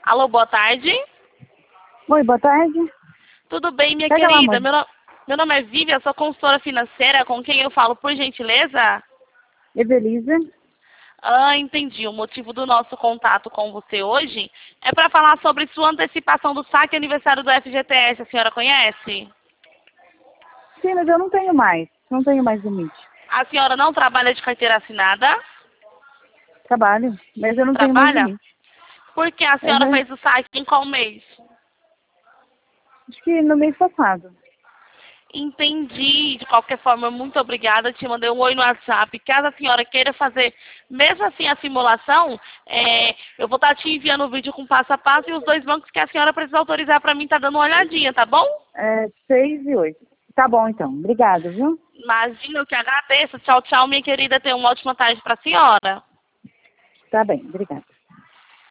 Alô, boa tarde. Oi, boa tarde. Tudo bem, minha Pega lá, querida? amor. Meu nome é Vivian, sou consultora financeira. Com quem eu falo, por gentileza? Evelisa. Ah, entendi. O motivo do nosso contato com você hoje é para falar sobre sua antecipação do saque aniversário do FGTS. A senhora conhece? Sim, mas eu não tenho mais. Não tenho mais limite. A senhora não trabalha de carteira assinada? Trabalho, mas eu não tenho mais Trabalha? limite. Por que a senhora Uhum. fez o saque em qual mês? Acho que no mês passado. Entendi. De qualquer forma, muito obrigada. Te mandei um oi no WhatsApp. Caso a senhora queira fazer, mesmo assim, a simulação, eu vou estar te enviando o vídeo com passo a passo e os dois bancos que a senhora precisa autorizar para mim tá dando uma olhadinha, tá bom? 6 e 8. Tá bom, então. Obrigada, viu? Imagina, eu que agradeço. Tchau, tchau, minha querida. Tenha uma ótima tarde para a senhora. Tá bem, obrigada.